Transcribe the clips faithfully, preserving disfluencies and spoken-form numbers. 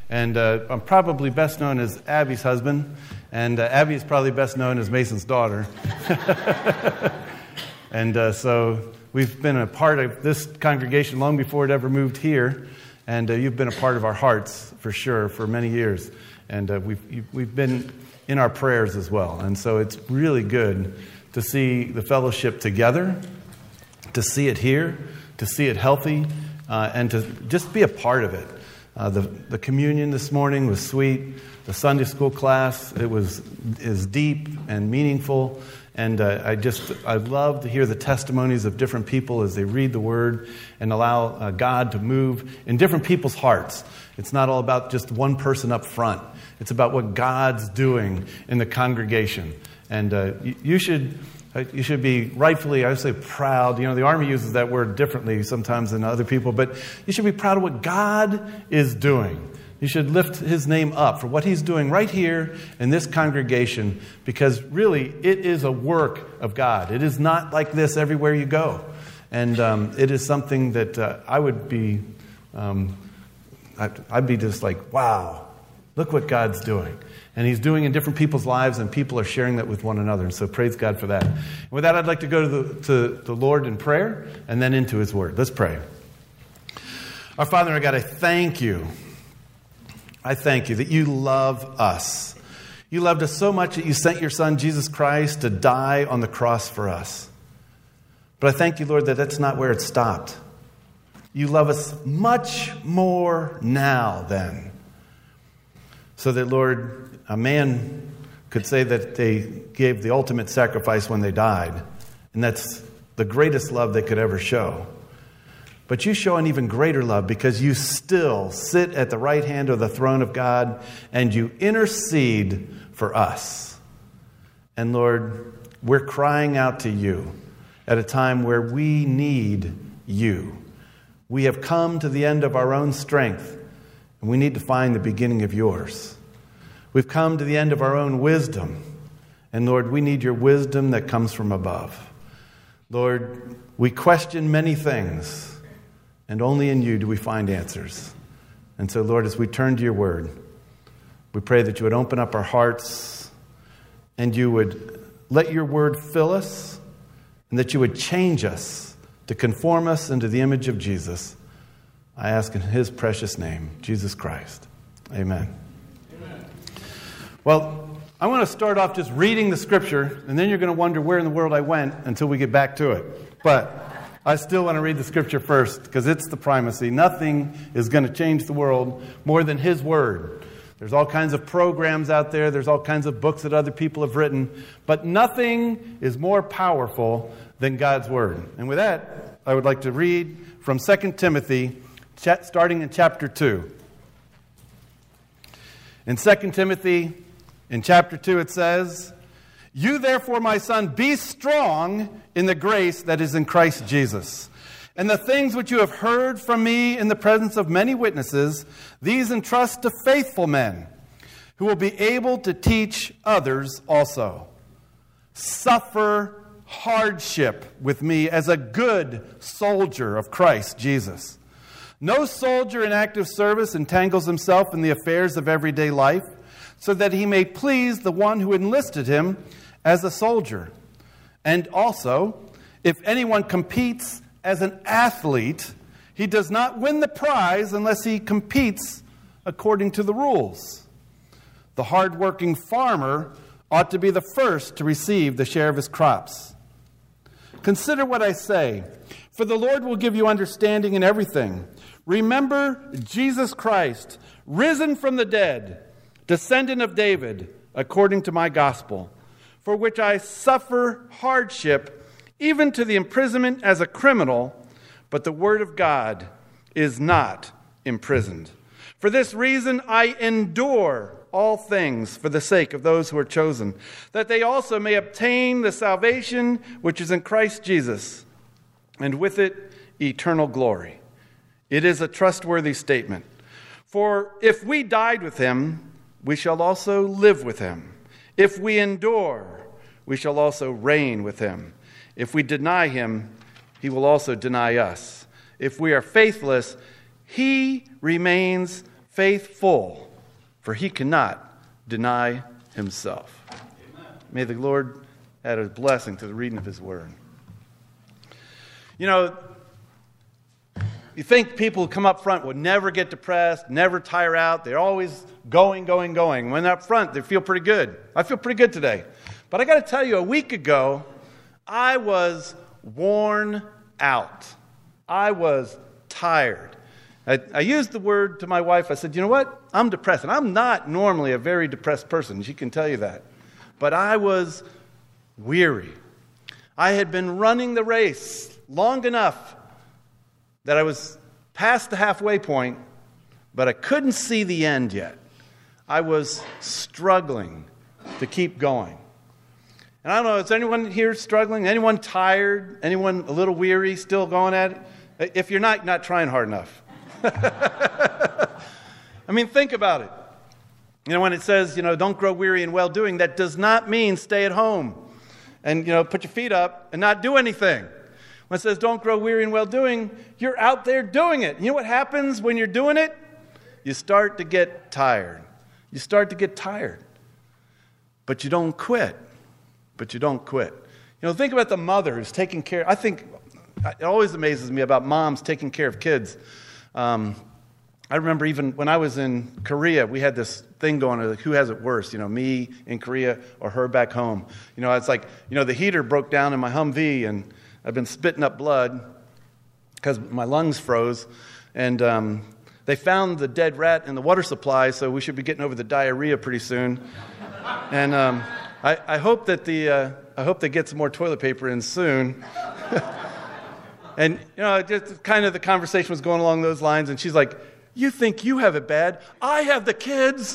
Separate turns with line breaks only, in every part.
And uh, I'm probably best known as Abby's husband, and uh, Abby is probably best known as Mason's daughter. And uh, so we've been a part of this congregation long before it ever moved here, and uh, you've been a part of our hearts for sure for many years. And uh, we've we've been in our prayers as well. And so it's really good to see the fellowship together, to see it here, to see it healthy, uh, and to just be a part of it. Uh, the, the communion this morning was sweet. The Sunday school class, it was is deep and meaningful. And uh, I just, I love to hear the testimonies of different people as they read the Word and allow uh, God to move in different people's hearts. It's not all about just one person up front. It's about what God's doing in the congregation. And uh, you, you should... You should be rightfully, I would say, proud. You know, the Army uses that word differently sometimes than other people, but you should be proud of what God is doing. You should lift His name up for what He's doing right here in this congregation, because really, it is a work of God. It is not like this everywhere you go. And um, it is something that uh, I would be, um, I'd, I'd be just like, wow, look what God's doing. And He's doing in different people's lives, and people are sharing that with one another. And so praise God for that. And with that, I'd like to go to the, to the Lord in prayer and then into His Word. Let's pray. Our Father, our God, I thank You. I thank You that You love us. You loved us so much that You sent Your Son, Jesus Christ, to die on the cross for us. But I thank You, Lord, that that's not where it stopped. You love us much more now than. So that, Lord, a man could say that they gave the ultimate sacrifice when they died, and that's the greatest love they could ever show. But You show an even greater love because You still sit at the right hand of the throne of God, and You intercede for us. And Lord, we're crying out to You at a time where we need You. We have come to the end of our own strength, and we need to find the beginning of Yours. We've come to the end of our own wisdom. And Lord, we need Your wisdom that comes from above. Lord, we question many things, and only in You do we find answers. And so, Lord, as we turn to Your Word, we pray that You would open up our hearts, and You would let Your Word fill us, and that You would change us to conform us into the image of Jesus. I ask in His precious name, Jesus Christ. Amen. Well, I want to start off just reading the Scripture, and then you're going to wonder where in the world I went until we get back to it. But I still want to read the Scripture first, because it's the primacy. Nothing is going to change the world more than His Word. There's all kinds of programs out there. There's all kinds of books that other people have written. But nothing is more powerful than God's Word. And with that, I would like to read from Second Timothy, starting in chapter two. In Second Timothy, in chapter two, it says, "You therefore, my son, be strong in the grace that is in Christ Jesus. And the things which you have heard from me in the presence of many witnesses, these entrust to faithful men, who will be able to teach others also. Suffer hardship with me as a good soldier of Christ Jesus. No soldier in active service entangles himself in the affairs of everyday life, so that he may please the one who enlisted him as a soldier. And also, if anyone competes as an athlete, he does not win the prize unless he competes according to the rules. The hard-working farmer ought to be the first to receive the share of his crops. Consider what I say, for the Lord will give you understanding in everything. Remember Jesus Christ, risen from the dead, descendant of David, according to my gospel, for which I suffer hardship, even to the imprisonment as a criminal, but the word of God is not imprisoned. For this reason I endure all things for the sake of those who are chosen, that they also may obtain the salvation which is in Christ Jesus, and with it eternal glory. It is a trustworthy statement. For if we died with him, we shall also live with him. If we endure, we shall also reign with him. If we deny him, he will also deny us. If we are faithless, he remains faithful, for he cannot deny himself. Amen. May the Lord add a blessing to the reading of his word. You know, you think people who come up front would never get depressed, never tire out. They're always going, going, going. When they're up front, they feel pretty good. I feel pretty good today. But I got to tell you, a week ago, I was worn out. I was tired. I, I used the word to my wife. I said, you know what? I'm depressed. And I'm not normally a very depressed person. She can tell you that. But I was weary. I had been running the race long enough that I was past the halfway point, but I couldn't see the end yet. I was struggling to keep going. And I don't know, is anyone here struggling? Anyone tired? Anyone a little weary, still going at it? If you're not, you're not trying hard enough. I mean, think about it. You know, when it says, you know, don't grow weary in well-doing, that does not mean stay at home and, you know, put your feet up and not do anything. When it says don't grow weary in well-doing, you're out there doing it. You know what happens when you're doing it? You start to get tired. You start to get tired. But you don't quit. But you don't quit. You know, think about the mother who's taking care. I think it always amazes me about moms taking care of kids. Um, I remember even when I was in Korea, we had this thing going on, like, who has it worse, you know, me in Korea or her back home. You know, it's like, you know, the heater broke down in my Humvee, and I've been spitting up blood because my lungs froze. And um, they found the dead rat in the water supply, so we should be getting over the diarrhea pretty soon. And um, I, I hope that the uh, I hope they get some more toilet paper in soon. And, you know, just kind of the conversation was going along those lines, and she's like, you think you have it bad? I have the kids.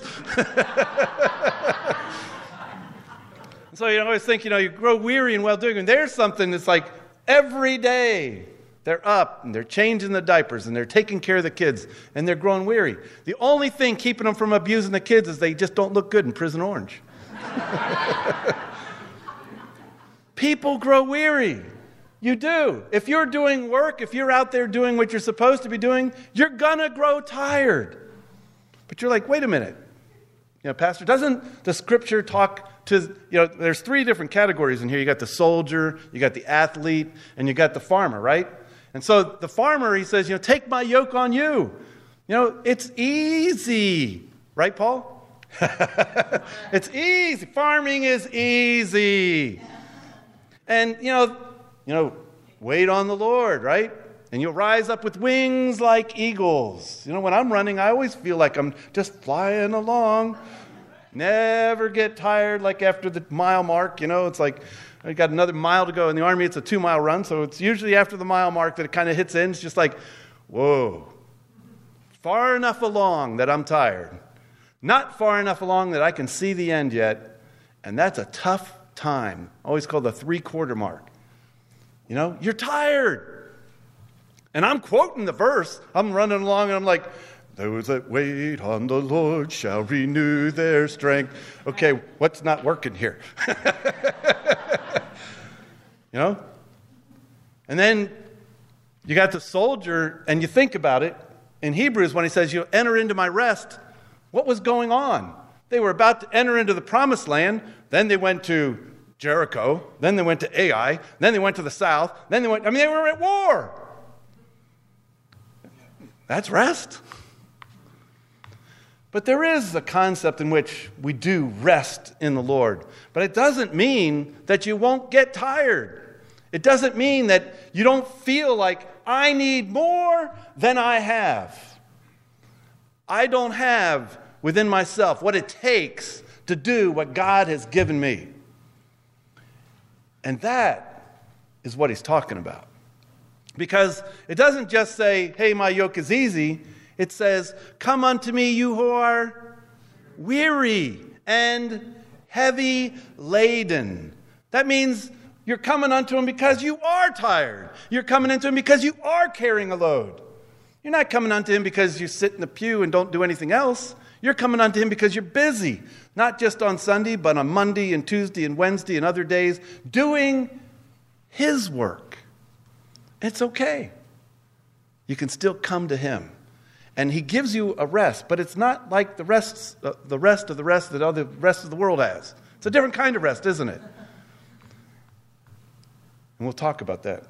So you always think, you know, you grow weary in well-doing, and there's something that's like every day they're up, and they're changing the diapers, and they're taking care of the kids, and they're growing weary. The only thing keeping them from abusing the kids is they just don't look good in Prison Orange. People grow weary. You do. If you're doing work, if you're out there doing what you're supposed to be doing, you're going to grow tired. But you're like, wait a minute. You know, Pastor, doesn't the scripture talk to, you know, there's three different categories in here. You got the soldier, you got the athlete, and you got the farmer, right? And so the farmer, he says, you know, take my yoke on you. You know, it's easy. Right, Paul? It's easy. Farming is easy. And, you know, You know, wait on the Lord, right? And you'll rise up with wings like eagles. You know, when I'm running, I always feel like I'm just flying along. Never get tired like after the mile mark. You know, it's like I got another mile to go. In the Army, it's a two-mile run, so it's usually after the mile mark that it kind of hits in. It's just like, whoa, far enough along that I'm tired. Not far enough along that I can see the end yet. And that's a tough time. Always called the three-quarter mark. You know, you're tired. And I'm quoting the verse. I'm running along and I'm like, those that wait on the Lord shall renew their strength. Okay, what's not working here? You know? And then you got the soldier, and you think about it. In Hebrews, when he says, you enter into my rest, what was going on? They were about to enter into the promised land. Then they went to Jericho, then they went to Ai, then they went to the south, then they went, I mean, they were at war. That's rest. But there is a concept in which we do rest in the Lord. But it doesn't mean that you won't get tired. It doesn't mean that you don't feel like, I need more than I have. I don't have within myself what it takes to do what God has given me. And that is what he's talking about. Because it doesn't just say, hey, my yoke is easy. It says, come unto me, you who are weary and heavy laden. That means you're coming unto him because you are tired. You're coming into him because you are carrying a load. You're not coming unto him because you sit in the pew and don't do anything else. You're coming unto him because you're busy, not just on Sunday, but on Monday and Tuesday and Wednesday and other days, doing his work. It's okay. You can still come to him. And he gives you a rest, but it's not like the rest, uh, the rest of the rest that other rest of the world has. It's a different kind of rest, isn't it? And we'll talk about that.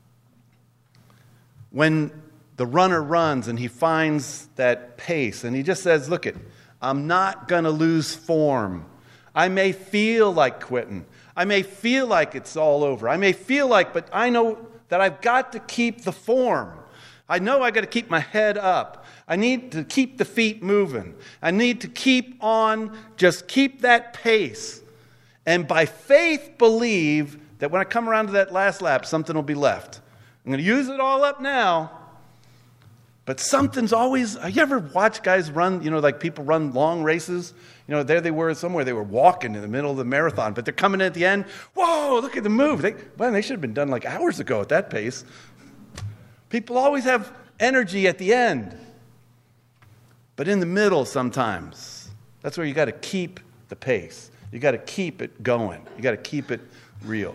When the runner runs and he finds that pace, and he just says, look it, I'm not going to lose form. I may feel like quitting. I may feel like it's all over. I may feel like, but I know that I've got to keep the form. I know I got to keep my head up. I need to keep the feet moving. I need to keep on, just keep that pace. And by faith believe that when I come around to that last lap, something will be left. I'm going to use it all up now, but something's always, you ever watch guys run, you know, like people run long races? You know, there they were somewhere, they were walking in the middle of the marathon, but they're coming in at the end. Whoa, look at the move. They, well, they should have been done like hours ago at that pace. People always have energy at the end. But in the middle sometimes, that's where you got to keep the pace. You got to keep it going. You got to keep it real.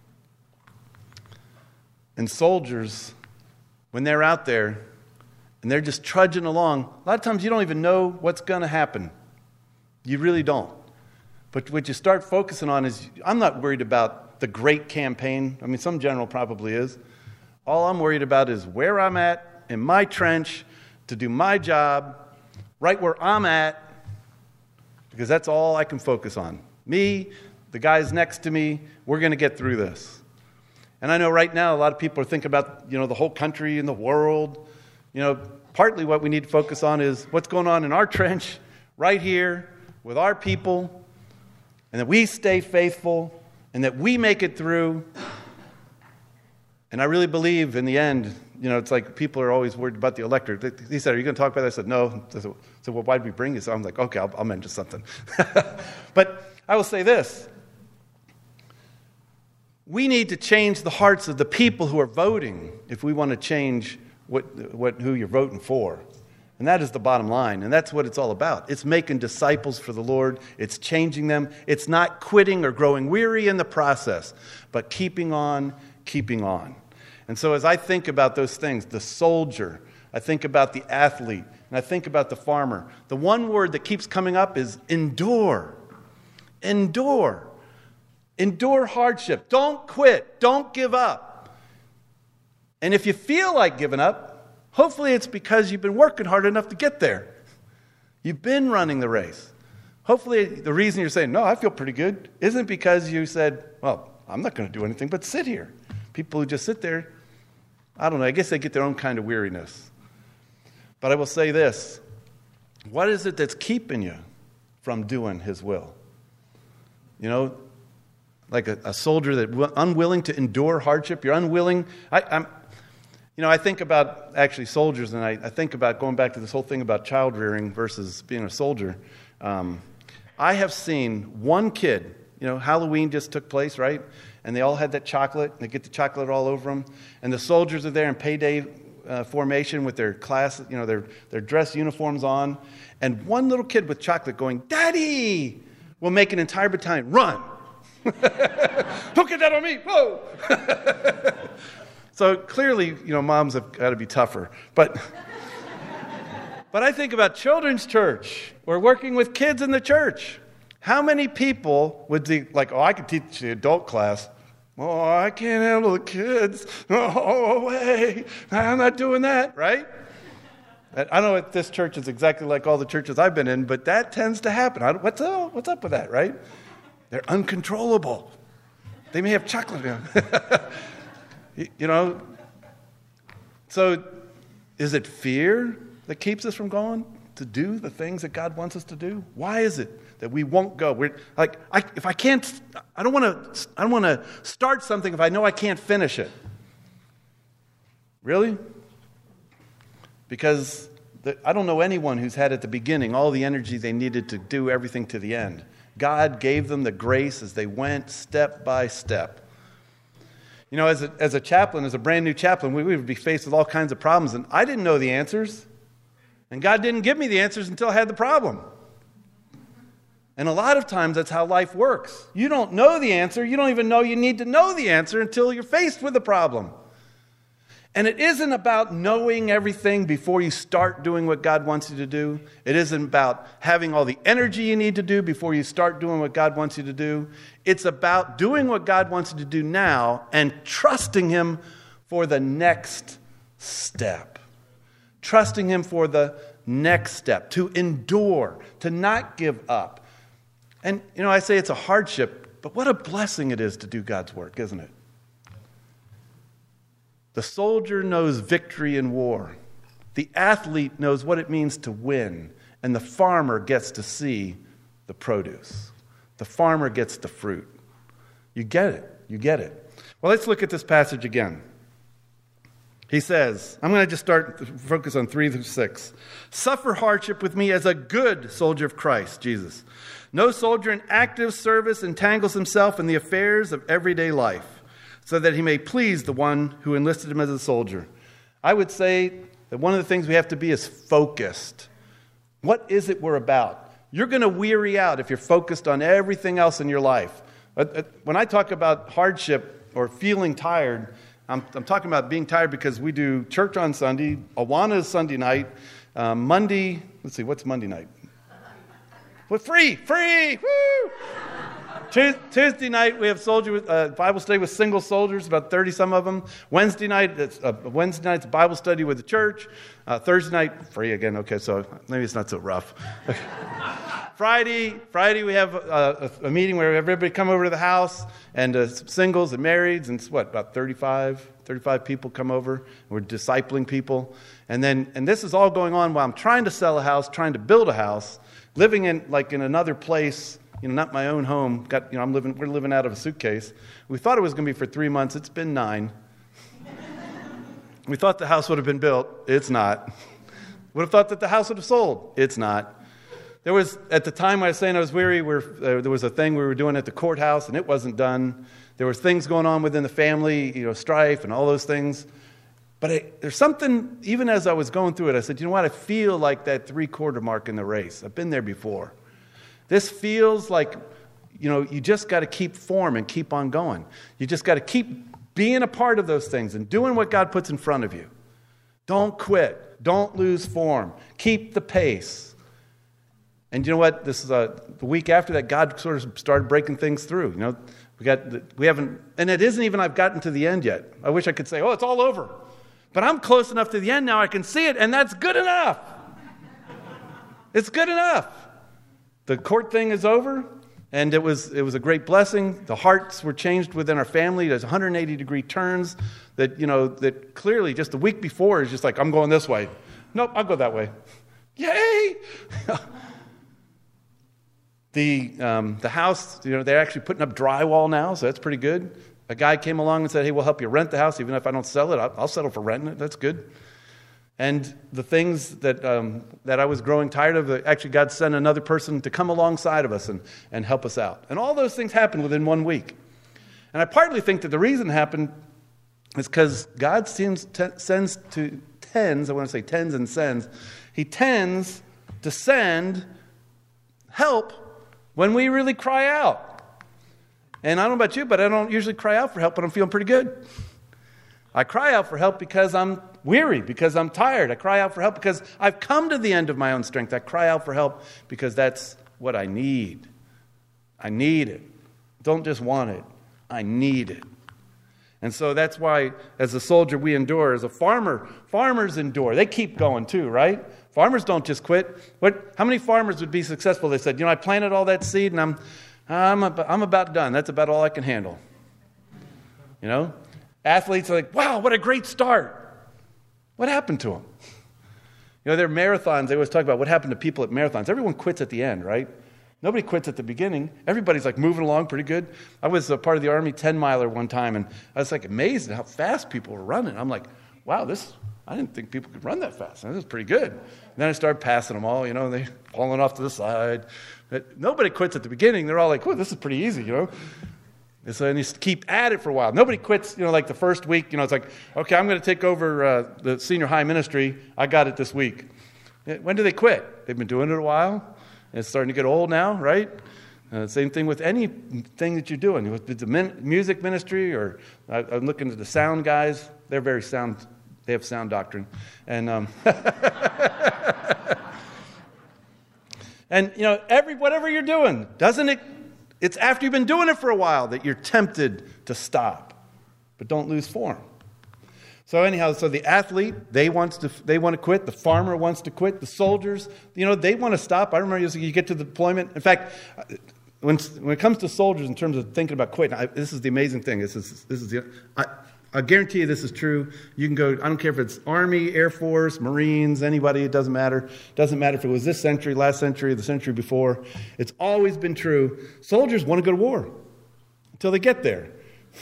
And soldiers, when they're out there and they're just trudging along, a lot of times you don't even know what's going to happen. You really don't. But what you start focusing on is, I'm not worried about the great campaign. I mean, some general probably is. All I'm worried about is where I'm at in my trench to do my job, right where I'm at, because that's all I can focus on. Me, the guys next to me, we're going to get through this. And I know right now a lot of people are thinking about, you know, the whole country and the world. You know, partly what we need to focus on is what's going on in our trench right here with our people, and that we stay faithful and that we make it through. And I really believe in the end, you know, it's like people are always worried about the electorate. He said, are you going to talk about that? I said, no. I said, so well, why did we bring you? So I'm like, okay, I'll, I'll mention something. But I will say this. We need to change the hearts of the people who are voting if we want to change what, what, who you're voting for. And that is the bottom line. And that's what it's all about. It's making disciples for the Lord. It's changing them. It's not quitting or growing weary in the process, but keeping on, keeping on. And so as I think about those things, the soldier, I think about the athlete, and I think about the farmer, the one word that keeps coming up is endure. Endure. Endure hardship. Don't quit. Don't give up. And if you feel like giving up, hopefully it's because you've been working hard enough to get there. You've been running the race. Hopefully the reason you're saying, no, I feel pretty good, isn't because you said, well, I'm not going to do anything but sit here. People who just sit there, I don't know, I guess they get their own kind of weariness. But I will say this. What is it that's keeping you from doing His will? You know, like a, a soldier that's unwilling to endure hardship. You're unwilling. I, I'm, you know, I think about actually soldiers, and I, I think about going back to this whole thing about child rearing versus being a soldier. Um, I have seen one kid, you know, Halloween just took place, right? And they all had that chocolate, and they get the chocolate all over them. And the soldiers are there in payday uh, formation with their class, you know, their, their dress uniforms on. And one little kid with chocolate going, Daddy, will make an entire battalion run. Don't get that on me. Whoa. So clearly, you know, moms have got to be tougher. But, but I think about children's church or working with kids in the church. How many people would think, like, oh, I could teach the adult class. Oh, I can't handle the kids. Oh, way. I'm not doing that, right? I don't know if this church is exactly like all the churches I've been in, but that tends to happen. I, what's, up, what's up with that, right? They're uncontrollable. They may have chocolate in them. You know? So is it fear that keeps us from going to do the things that God wants us to do? Why is it that we won't go? We're like, I, if I can't, I don't want to. I don't want to start something if I know I can't finish it. Really? Because the, I don't know anyone who's had at the beginning all the energy they needed to do everything to the end. God gave them the grace as they went step by step. You know, as a, as a chaplain, as a brand new chaplain, we, we would be faced with all kinds of problems, and I didn't know the answers. And God didn't give me the answers until I had the problem. And a lot of times that's how life works. You don't know the answer. You don't even know you need to know the answer until you're faced with the problem. And it isn't about knowing everything before you start doing what God wants you to do. It isn't about having all the energy you need to do before you start doing what God wants you to do. It's about doing what God wants you to do now and trusting Him for the next step. Trusting Him for the next step, to endure, to not give up. And, you know, I say it's a hardship, but what a blessing it is to do God's work, isn't it? The soldier knows victory in war. The athlete knows what it means to win. And the farmer gets to see the produce. The farmer gets the fruit. You get it. You get it. Well, let's look at this passage again. He says, I'm going to just start, focus on three through six. Suffer hardship with me as a good soldier of Christ, Jesus. No soldier in active service entangles himself in the affairs of everyday life, so that he may please the one who enlisted him as a soldier. I would say that one of the things we have to be is focused. What is it we're about? You're going to weary out if you're focused on everything else in your life. When I talk about hardship or feeling tired, I'm, I'm talking about being tired because we do church on Sunday, Awana is Sunday night, um, Monday, let's see, what's Monday night? Well, free, free, woo! Tuesday night, we have soldier uh, Bible study with single soldiers, about thirty some of them. Wednesday night, it's, uh, Wednesday night's Bible study with the church. Uh, Thursday night, free again. Okay, so maybe it's not so rough. Friday, Friday we have a, a, a meeting where everybody come over to the house, and uh, singles and marrieds, and what, about thirty-five, thirty-five people come over. We're discipling people. And then, and this is all going on while I'm trying to sell a house, trying to build a house, living in like in another place. You know, not my own home. Got, you know, I'm living. We're living out of a suitcase. We thought it was going to be for three months. It's been nine. We thought the house would have been built. It's not. Would have thought that the house would have sold. It's not. There was, at the time I was saying I was weary, we're, uh, there was a thing we were doing at the courthouse, and it wasn't done. There was things going on within the family, you know, strife and all those things. But I, there's something, even as I was going through it, I said, you know what? I feel like that three-quarter mark in the race. I've been there before. This feels like, you know, you just got to keep form and keep on going. You just got to keep being a part of those things and doing what God puts in front of you. Don't quit. Don't lose form. Keep the pace. And you know what? This is a, the week after that, God sort of started breaking things through. You know, we got, we haven't, and it isn't even I've gotten to the end yet. I wish I could say, oh, it's all over. But I'm close enough to the end now I can see it, and that's good enough. It's good enough. The court thing is over, and it was it was a great blessing. The hearts were changed within our family. There's one hundred eighty degree turns that, you know, that clearly just the week before is just like, I'm going this way. Nope, I'll go that way. Yay! the um, the house, you know, they're actually putting up drywall now, so that's pretty good. A guy came along and said, hey, we'll help you rent the house. Even if I don't sell it, I'll, I'll settle for renting it. That's good. And the things that um, that I was growing tired of, actually God sent another person to come alongside of us and, and help us out. And all those things happened within one week. And I partly think that the reason it happened is because God seems to, sends to tends, I want to say tends and sends, He tends to send help when we really cry out. And I don't know about you, but I don't usually cry out for help when I'm feeling pretty good. I cry out for help because I'm weary, because I'm tired. I cry out for help because I've come to the end of my own strength. I cry out for help because that's what I need. I need it. Don't just want it. I need it. And so that's why, as a soldier, we endure. As a farmer, farmers endure. They keep going too, right? Farmers don't just quit. What? How many farmers would be successful? They said, you know, I planted all that seed and I'm, I'm, I'm about done. That's about all I can handle. You know? Athletes are like, wow, what a great start. What happened to them? You know, there are marathons. They always talk about what happened to people at marathons. Everyone quits at the end, right? Nobody quits at the beginning. Everybody's like moving along pretty good. I was a part of the Army ten-miler one time, and I was like amazed at how fast people were running. I'm like, wow, this, I didn't think people could run that fast. This is pretty good. And then I started passing them all, you know, and they falling off to the side. But nobody quits at the beginning. They're all like, oh, this is pretty easy, you know. And so then you keep at it for a while. Nobody quits, you know, like the first week. You know, it's like, okay, I'm going to take over uh, the senior high ministry. I got it this week. When do they quit? They've been doing it a while. It's starting to get old now, right? Uh, same thing with anything that you're doing. With the min- music ministry, or I, I'm looking at the sound guys. They're very sound They have sound doctrine. And, um, and you know, every whatever you're doing, doesn't it, it's after you've been doing it for a while that you're tempted to stop. But don't lose form. So anyhow, so the athlete, they wants to they want to quit. The farmer wants to quit. The soldiers, you know, they want to stop. I remember you get to the deployment. In fact, when when it comes to soldiers, in terms of thinking about quitting, I, this is the amazing thing. This is this is the I, I guarantee you this is true. You can go. I don't care if it's Army, Air Force, Marines, anybody. It doesn't matter. It doesn't matter if it was this century, last century, the century before. It's always been true. Soldiers want to go to war until they get there.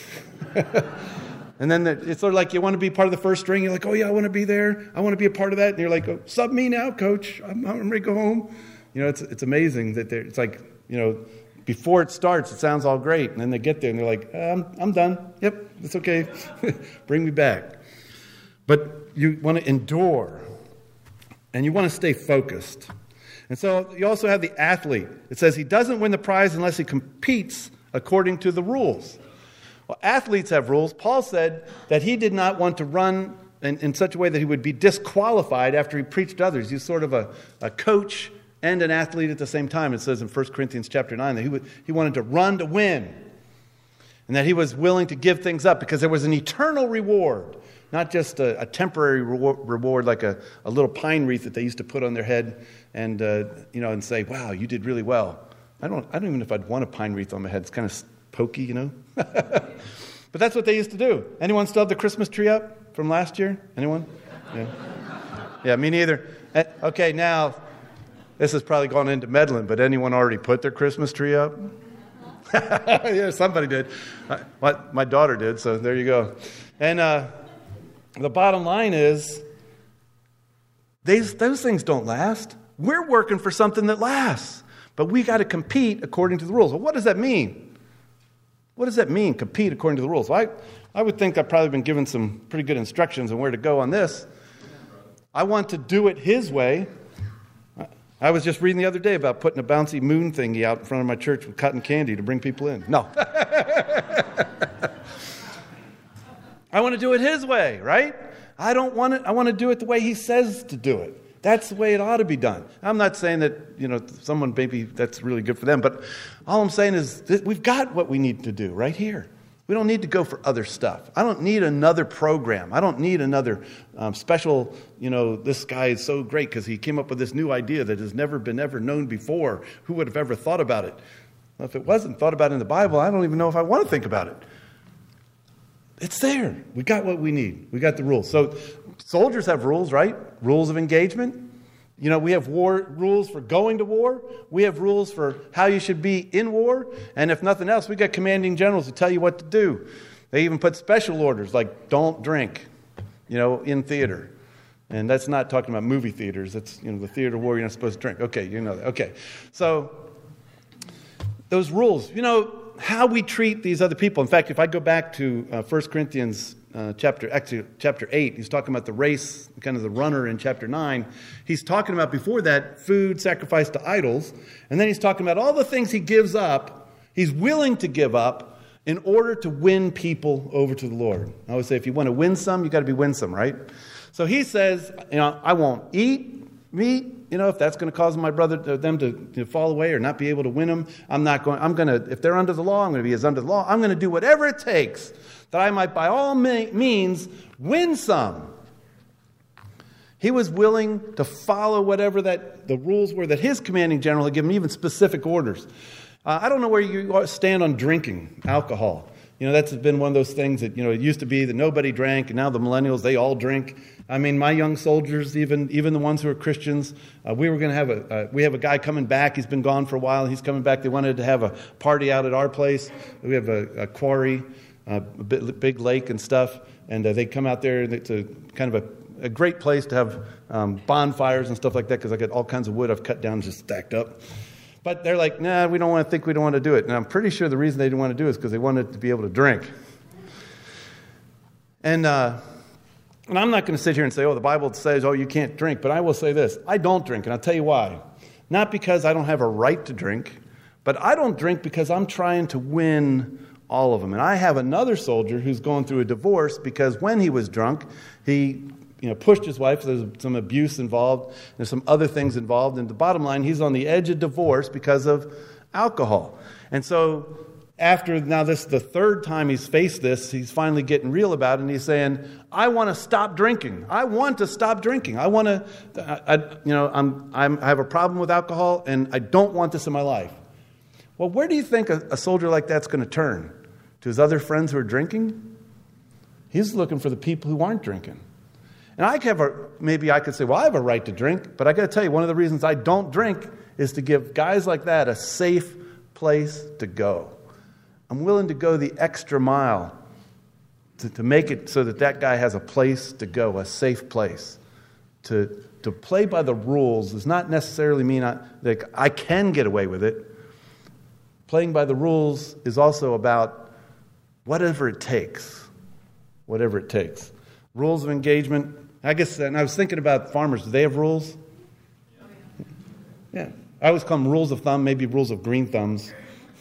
And then it's sort of like you want to be part of the first string. You're like, oh, yeah, I want to be there. I want to be a part of that. And you're like, oh, sub me now, coach. I'm, I'm ready to go home. You know, it's it's amazing that they're, it's like, you know, before it starts, it sounds all great. And then they get there and they're like, um, I'm done. Yep, it's okay. Bring me back. But you want to endure. And you want to stay focused. And so you also have the athlete. It says he doesn't win the prize unless he competes according to the rules. Well, athletes have rules. Paul said that he did not want to run in, in such a way that he would be disqualified after he preached to others. He's sort of a, a coach and an athlete at the same time. It says in First Corinthians chapter nine that he, would, he wanted to run to win. And that he was willing to give things up because there was an eternal reward. Not just a, a temporary reward like a, a little pine wreath that they used to put on their head and, uh, you know, and say, wow, you did really well. I don't, I don't even know if I'd want a pine wreath on my head. It's kind of pokey, you know. But that's what they used to do. Anyone still have the Christmas tree up from last year? Anyone? Yeah, yeah, me neither. Okay, now, this has probably gone into meddling, but anyone already put their Christmas tree up? Yeah, somebody did. My, my daughter did, so there you go. And uh, the bottom line is, these, those things don't last. We're working for something that lasts. But we got to compete according to the rules. Well, what does that mean? What does that mean, compete according to the rules? Well, I, I would think I've probably been given some pretty good instructions on where to go on this. I want to do it his way. I was just reading the other day about putting a bouncy moon thingy out in front of my church with cotton candy to bring people in. No. I want to do it his way, right? I don't want it. I want to do it the way he says to do it. That's the way it ought to be done. I'm not saying that, you know, someone maybe that's really good for them, but all I'm saying is that we've got what we need to do right here. We don't need to go for other stuff. I don't need another program. I don't need another um, special, you know, this guy is so great because he came up with this new idea that has never been ever known before. Who would have ever thought about it? Well, if it wasn't thought about in the Bible, I don't even know if I want to think about it. It's there. We got what we need. We got the rules. So soldiers have rules, right? Rules of engagement. You know, we have war rules for going to war. We have rules for how you should be in war. And if nothing else, we got commanding generals who tell you what to do. They even put special orders like don't drink, you know, in theater. And that's not talking about movie theaters. That's, you know, the theater of war, you're not supposed to drink. Okay, you know that. Okay. So those rules, you know, how we treat these other people. In fact, if I go back to uh, First Corinthians uh, chapter actually, chapter eight, he's talking about the race, kind of the runner in chapter nine. He's talking about before that food sacrificed to idols. And then he's talking about all the things he gives up, he's willing to give up in order to win people over to the Lord. I always say if you want to win some, you got to be winsome, right? So he says, you know, I won't eat meat. You know, if that's going to cause my brother, them to, to fall away or not be able to win them, I'm not going, I'm going to, if they're under the law, I'm going to be as under the law. I'm going to do whatever it takes that I might by all means win some. He was willing to follow whatever that the rules were that his commanding general had given, even specific orders. Uh, I don't know where you stand on drinking alcohol. You know, that's been one of those things that, you know, it used to be that nobody drank, and now the millennials, they all drink. I mean, my young soldiers, even even the ones who are Christians, uh, we were going to have a, uh, we have a guy coming back. He's been gone for a while. He's coming back. They wanted to have a party out at our place. We have a, a quarry, uh, a big, big lake and stuff, and uh, they come out there, and it's a kind of a, a great place to have um, bonfires and stuff like that, because I got all kinds of wood I've cut down just stacked up. But they're like, nah, we don't want to think we don't want to do it. And I'm pretty sure the reason they didn't want to do it is because they wanted to be able to drink. And uh, and I'm not going to sit here and say, oh, the Bible says, oh, you can't drink. But I will say this. I don't drink, and I'll tell you why. Not because I don't have a right to drink, but I don't drink because I'm trying to win all of them. And I have another soldier who's going through a divorce because when he was drunk, he you know, pushed his wife. There's some abuse involved. There's some other things involved. And the bottom line, he's on the edge of divorce because of alcohol. And so after, now this is the third time he's faced this, he's finally getting real about it. And he's saying, I want to stop drinking. I want to stop drinking. I want to, I, I, you know, I'm, I'm, I have a problem with alcohol and I don't want this in my life. Well, where do you think a, a soldier like that's going to turn? To his other friends who are drinking? He's looking for the people who aren't drinking. And I have a, maybe I could say, well, I have a right to drink, but I got to tell you, one of the reasons I don't drink is to give guys like that a safe place to go. I'm willing to go the extra mile to, to make it so that that guy has a place to go, a safe place. To, to play by the rules does not necessarily mean I, that I can get away with it. Playing by the rules is also about whatever it takes. Whatever it takes. Rules of engagement. I guess, and I was thinking about farmers. Do they have rules? Yeah. I always call them rules of thumb, maybe rules of green thumbs.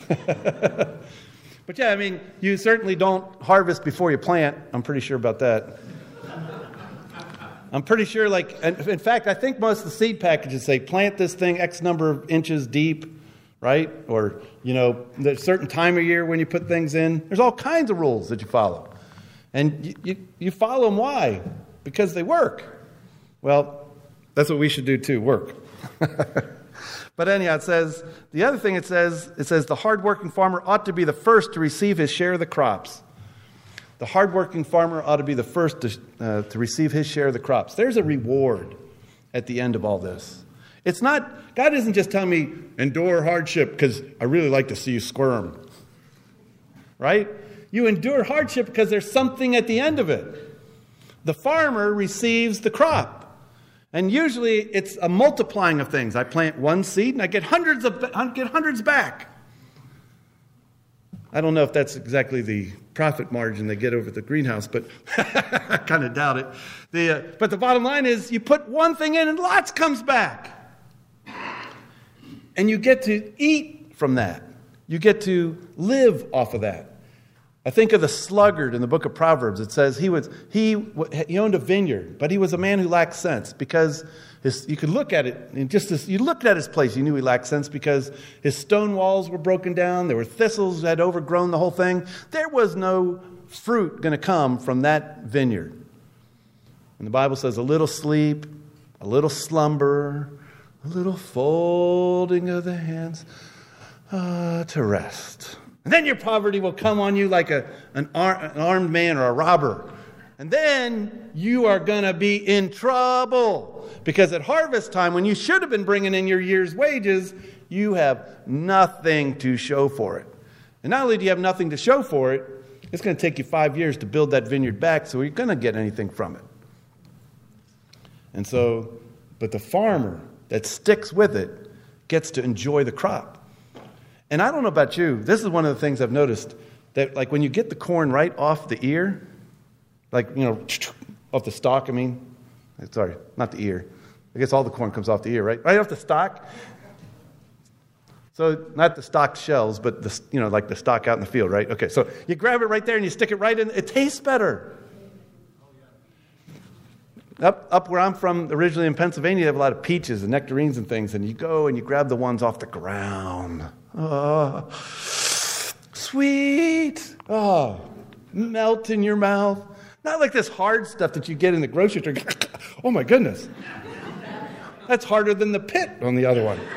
But yeah, I mean, you certainly don't harvest before you plant. I'm pretty sure about that. I'm pretty sure, like, in fact, I think most of the seed packages say plant this thing X number of inches deep, right? Or, you know, there's a certain time of year when you put things in. There's all kinds of rules that you follow. And you, you, you follow them. Why? Because they work. Well, that's what we should do too, work. But anyhow, it says, the other thing it says, it says the hardworking farmer ought to be the first to receive his share of the crops. The hardworking farmer ought to be the first to, uh, to receive his share of the crops. There's a reward at the end of all this. It's not, God isn't just telling me, endure hardship because I really like to see you squirm. Right? You endure hardship because there's something at the end of it. The farmer receives the crop. And usually it's a multiplying of things. I plant one seed and I get hundreds of I get hundreds back. I don't know if that's exactly the profit margin they get over at the greenhouse, but I kind of doubt it. The, uh, but the bottom line is you put one thing in and lots comes back. And you get to eat from that. You get to live off of that. I think of the sluggard in the book of Proverbs. It says he was he he owned a vineyard, but he was a man who lacked sense because his, you could look at it and just as you looked at his place, you knew he lacked sense because his stone walls were broken down. There were thistles that had overgrown the whole thing. There was no fruit going to come from that vineyard. And the Bible says a little sleep, a little slumber, a little folding of the hands uh, to rest. And then your poverty will come on you like a, an, ar- an armed man or a robber. And then you are going to be in trouble. Because at harvest time, when you should have been bringing in your year's wages, you have nothing to show for it. And not only do you have nothing to show for it, it's going to take you five years to build that vineyard back, so you're going to get anything from it. And so, but the farmer that sticks with it gets to enjoy the crop. And I don't know about you, this is one of the things I've noticed, that like when you get the corn right off the ear, like, you know, off the stalk, I mean, sorry, not the ear. I guess all the corn comes off the ear, right? Right off the stalk. So not the stalked shells, but the, you know, like the stalk out in the field, right? Okay, so you grab it right there and you stick it right in, it tastes better. Up, up where I'm from, originally in Pennsylvania, they have a lot of peaches and nectarines and things, and you go and you grab the ones off the ground. Oh, sweet. Oh, melt in your mouth. Not like this hard stuff that you get in the grocery store. Oh my goodness. That's harder than the pit on the other one.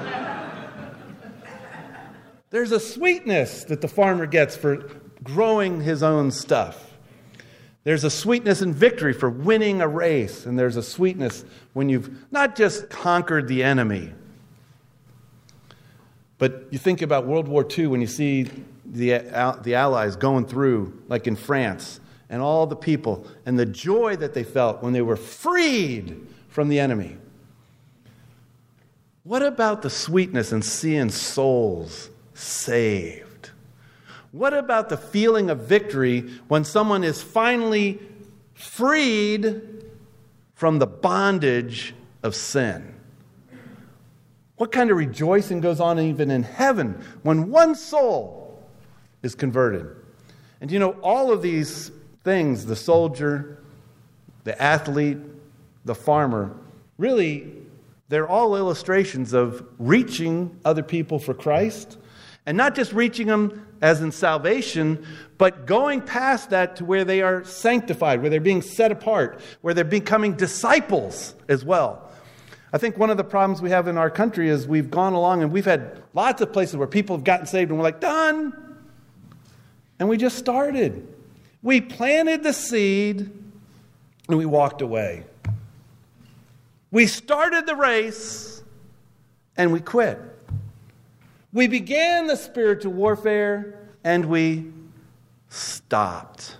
There's a sweetness that the farmer gets for growing his own stuff. There's a sweetness in victory for winning a race. And there's a sweetness when you've not just conquered the enemy. But you think about World War Two when you see the, the Allies going through, like in France, and all the people, and the joy that they felt when they were freed from the enemy. What about the sweetness in seeing souls saved? What about the feeling of victory when someone is finally freed from the bondage of sin? What kind of rejoicing goes on even in heaven when one soul is is converted. And you know, all of these things, the soldier, the athlete, the farmer, really, they're all illustrations of reaching other people for Christ. And not just reaching them as in salvation, but going past that to where they are sanctified, where they're being set apart, where they're becoming disciples as well. I think one of the problems we have in our country is we've gone along and we've had lots of places where people have gotten saved and we're like, done. And we just started. We planted the seed and we walked away. We started the race and we quit. We began the spiritual warfare and we stopped.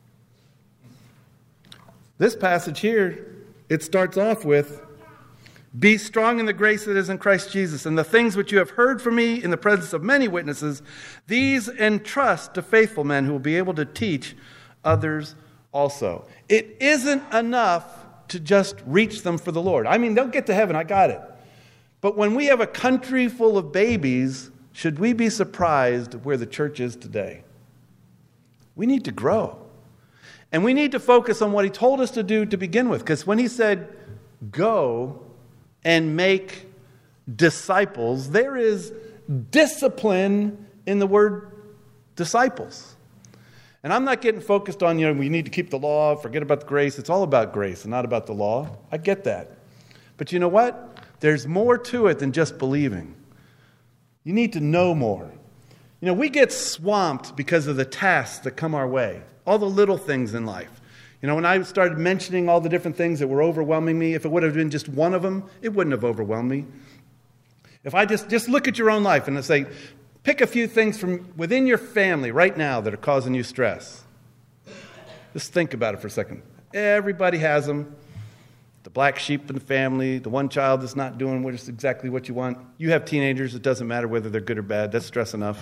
This passage here, it starts off with, be strong in the grace that is in Christ Jesus, and the things which you have heard from me in the presence of many witnesses, these entrust to faithful men who will be able to teach others also. It isn't enough to just reach them for the Lord. I mean, they'll get to heaven, I got it. But when we have a country full of babies, should we be surprised where the church is today? We need to grow. And we need to focus on what he told us to do to begin with. Because when he said, go and make disciples, there is discipline in the word disciples. And I'm not getting focused on, you know, we need to keep the law, forget about the grace. It's all about grace and not about the law. I get that. But you know what? There's more to it than just believing. You need to know more. You know, we get swamped because of the tasks that come our way, all the little things in life. You know, when I started mentioning all the different things that were overwhelming me, if it would have been just one of them, it wouldn't have overwhelmed me. If I just, just look at your own life and say, pick a few things from within your family right now that are causing you stress. Just think about it for a second. Everybody has them. The black sheep in the family, the one child that's not doing what is exactly what you want. You have teenagers, it doesn't matter whether they're good or bad. That's stress enough.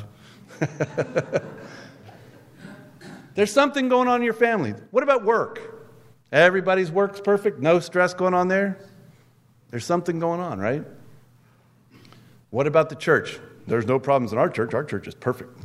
There's something going on in your family. What about work? Everybody's work's perfect, no stress going on there. There's something going on, right? What about the church? There's no problems in our church. Our church is perfect.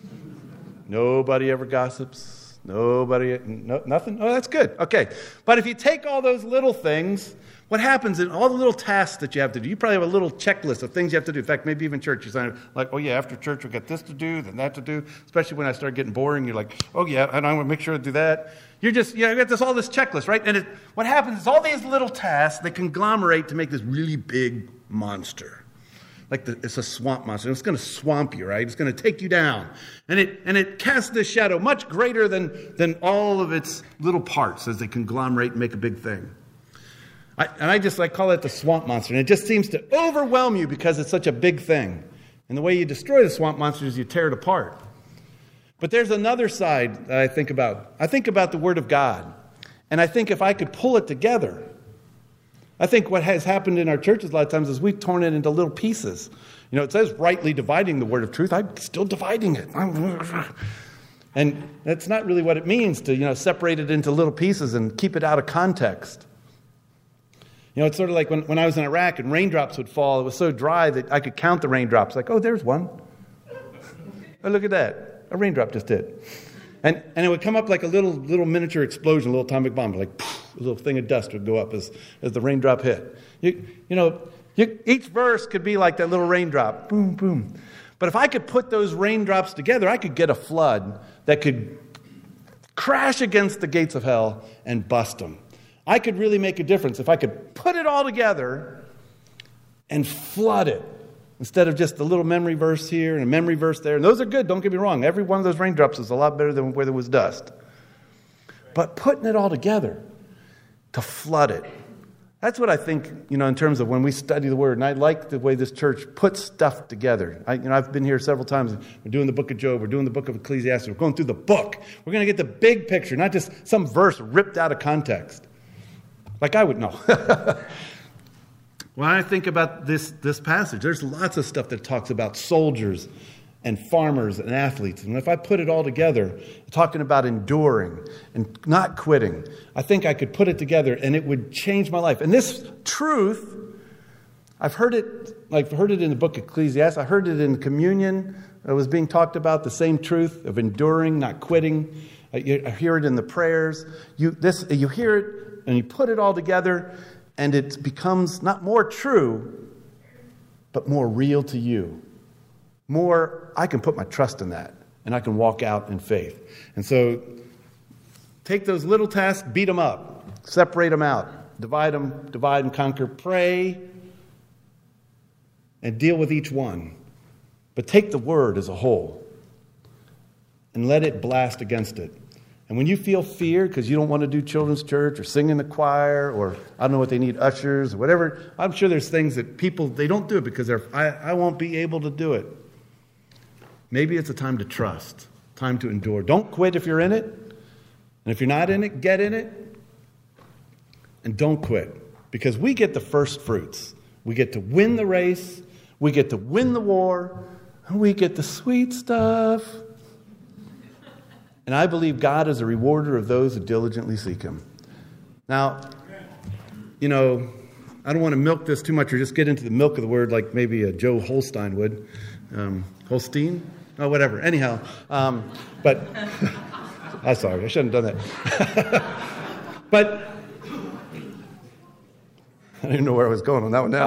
Nobody ever gossips. Nobody, no, nothing? Oh, that's good. Okay. But if you take all those little things, what happens in all the little tasks that you have to do? You probably have a little checklist of things you have to do. In fact, maybe even church. You're like, oh yeah, after church we've got this to do, then that to do. Especially when I start getting boring, you're like, oh yeah, and I'm going to make sure to do that. You're just, you know, you got this all this checklist, right? And it, what happens is all these little tasks, they conglomerate to make this really big monster. Like the, it's a swamp monster. It's going to swamp you, right? It's going to take you down. And it and it casts this shadow much greater than, than all of its little parts as they conglomerate and make a big thing. I, and I just I call it the swamp monster. And it just seems to overwhelm you because it's such a big thing. And the way you destroy the swamp monster is you tear it apart. But there's another side that I think about. I think about the Word of God. And I think if I could pull it together, I think what has happened in our churches a lot of times is we've torn it into little pieces. You know, it says rightly dividing the word of truth. I'm still dividing it. And that's not really what it means to, you know, separate it into little pieces and keep it out of context. You know, it's sort of like when, when I was in Iraq and raindrops would fall. It was so dry that I could count the raindrops. Like, oh, there's one. Oh, look at that. A raindrop just did. And and it would come up like a little little miniature explosion, a little atomic bomb, like poof, a little thing of dust would go up as, as the raindrop hit. You, you know, you, each verse could be like that little raindrop, boom, boom. But if I could put those raindrops together, I could get a flood that could crash against the gates of hell and bust them. I could really make a difference if I could put it all together and flood it. Instead of just a little memory verse here and a memory verse there. And those are good, don't get me wrong. Every one of those raindrops is a lot better than where there was dust. But putting it all together to flood it. That's what I think, you know, in terms of when we study the Word. And I like the way this church puts stuff together. I, you know, I've been here several times. We're doing the book of Job. We're doing the book of Ecclesiastes. We're going through the book. We're going to get the big picture, not just some verse ripped out of context. Like I would know. When I think about this, this passage, there's lots of stuff that talks about soldiers and farmers and athletes. And if I put it all together, talking about enduring and not quitting, I think I could put it together and it would change my life. And this truth, I've heard it, like heard it in the book of Ecclesiastes. I heard it in communion. It was being talked about, the same truth of enduring, not quitting. I hear it in the prayers. You, this, you hear it and you put it all together and it becomes not more true, but more real to you. More, I can put my trust in that and I can walk out in faith. And so take those little tasks, beat them up, separate them out, divide them, divide and conquer, pray, and deal with each one. But take the word as a whole and let it blast against it. And when you feel fear because you don't want to do children's church or sing in the choir or I don't know what they need, ushers or whatever, I'm sure there's things that people, they don't do it because they're, I, I won't be able to do it. Maybe it's a time to trust, time to endure. Don't quit if you're in it. And if you're not in it, get in it. And don't quit. Because we get the first fruits. We get to win the race. We get to win the war. And we get the sweet stuff. And I believe God is a rewarder of those who diligently seek Him. Now, you know, I don't want to milk this too much or just get into the milk of the word like maybe a Joe Holstein would. Um, Holstein? Oh, whatever. Anyhow, um, but I'm sorry, I shouldn't have done that. But I didn't know where I was going on that one now.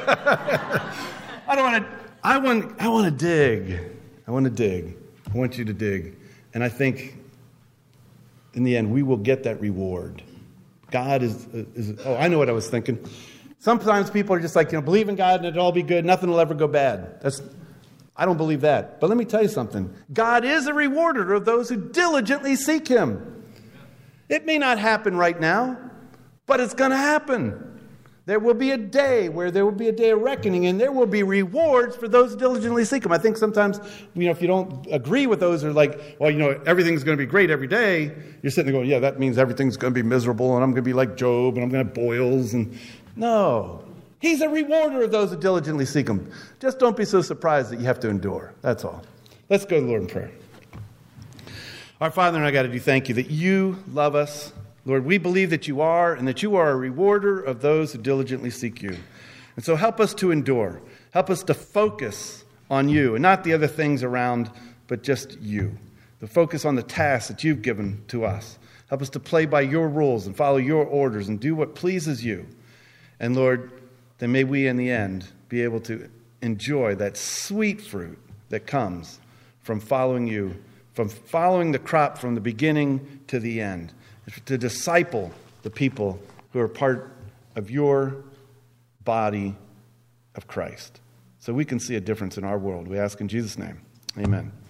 I don't want to. I want. I want to dig. I want to dig. I want you to dig. And I think, in the end, we will get that reward. God is, is. Oh, I know what I was thinking. Sometimes people are just like, you know, believe in God and it'll all be good. Nothing will ever go bad. That's. I don't believe that. But let me tell you something. God is a rewarder of those who diligently seek Him. It may not happen right now, but it's going to happen. There will be a day where there will be a day of reckoning, and there will be rewards for those who diligently seek Him. I think sometimes, you know, if you don't agree with those who are like, well, you know, everything's going to be great every day, you're sitting there going, yeah, that means everything's going to be miserable, and I'm going to be like Job, and I'm going to have boils. And no. He's a rewarder of those who diligently seek Him. Just don't be so surprised that you have to endure. That's all. Let's go to the Lord in prayer. Our Father and I got to do thank you that you love us. Lord, we believe that you are and that you are a rewarder of those who diligently seek you. And so help us to endure. Help us to focus on you and not the other things around, but just you. To focus on the tasks that you've given to us. Help us to play by your rules and follow your orders and do what pleases you. And Lord, then may we in the end be able to enjoy that sweet fruit that comes from following you, from following the crop from the beginning to the end. To disciple the people who are part of your body of Christ. So we can see a difference in our world. We ask in Jesus' name. Amen.